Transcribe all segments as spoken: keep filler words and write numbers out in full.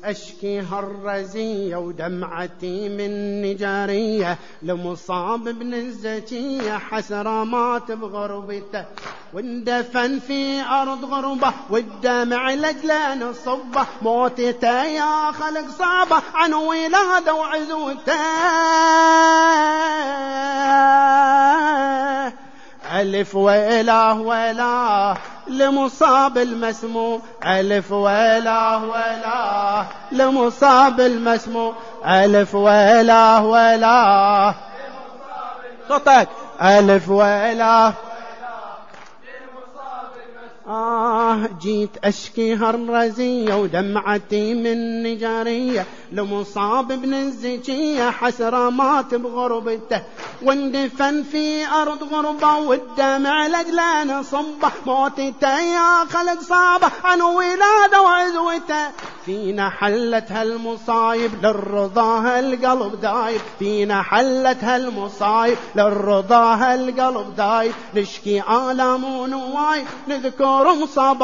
أشكي هالرزية ودمعتي من نجارية لمصاب ابن الزكية حسرة مات بغربته واندفن في أرض غربة والدمع لجلان صبه موتته يا خلق صعبة عن ولاده وعزوته ألف وإله ولا لمصاب المسموم ألف وإله ولا لمصاب المسموم ألف وإله ولا صوتك ألف وإله آه جيت أشكي هالرزية ودمعتي من نجارية لمصاب ابن الزكية حسرة مات بغربته واندفن في أرض غربة والدمع لجلان صبه موتته يا خلق صعبة عن ولاده وعزوته فينا حلت هالمصايب للرضا هالقلب دايب فينا حلت هالمصايب للرضا هالقلب دايب نشكي آلام ونوايب نذكر مصابة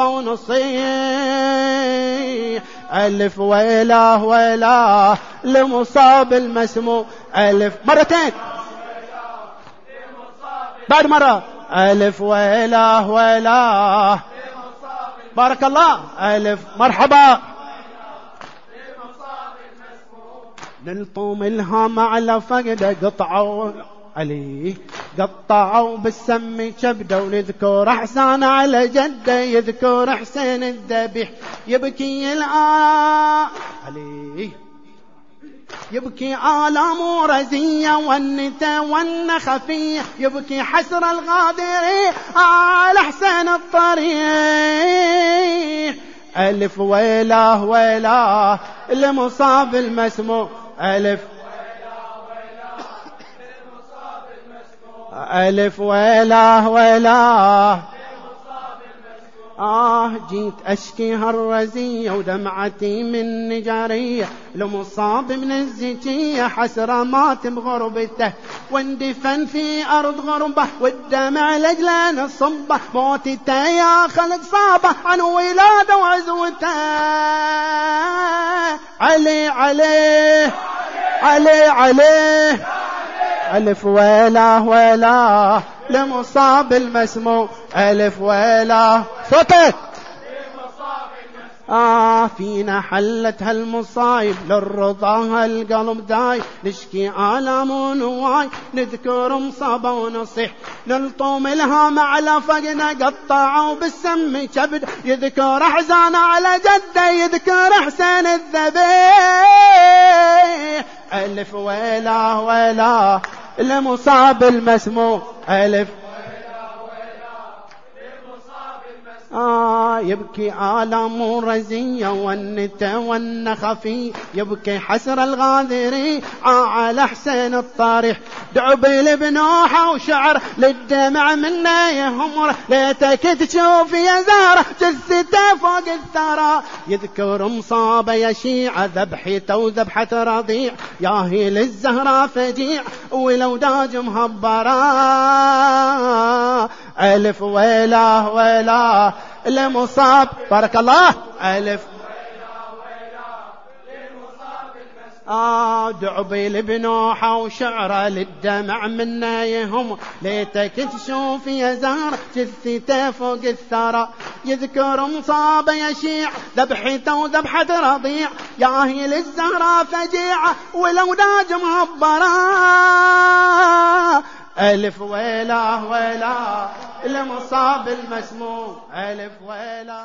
ونصيح ألف وإله وإله لمصاب المسموم ألف مرتين بعد مرة ألف وإله وإله بارك الله ألف مرحبا نلطم الهام على فقده قطعوا عليه قطعوا بالسم كبده ونذكر حسان على جده يذكر حسين الذبيح يبكي الآن عليه يبكي آلام ورزية والنتا والنخفية يبكي حسر الغادري على حسين الطريق ألف وإله وإله لمصاب المسموم ألف ألف وإله وإله آه جيت أشكي هالرزية ودمعتي من نجارية لمصاب ابن الزكية حسرة مات بغربته واندفن في أرض غربة والدمع لجلان الصبة موتته يا خلق صعبة عن ولاده وعزوته علي عليه علي عليه ألف وإله وإله لمصاب المسموم ألف وإله صوتك آه فينا حلت هالمصايب للرضا هالقلب داي نشكي آلام ونواي نذكر مصابة ونصيح نلطم الهام على فقنا قطعوا بالسم كبد يذكر أحزان على جده يذكر حسين الذبيح ألف وإله وإله لمصاب المسموم ألف آه يبكي آلام رزية والنتا والنخفي يبكي حسر الغاذري على حسين الطارح دعبل بنوحة وشعر للدمع منا يهمر ليتك تشوف يا زهرة جثته فوق الثرى يذكر مصابة يشيع ذبحته وذبحة رضيع ياهي للزهرة فجيع ولو داج مهبرة ألف وإله وإله لمصاب بارك الله ألف آه دعبيل بنوحة وشعره للدمع منا يهم ليتك تشوف يا زهر جثته فوق الثرى يذكر مصابه يشيع ذبحته وذبحة رضيع ياهي للزهرة فجيعة ولو داج مهبرة ألف وإله وإله لمصاب المسموم ألف وإله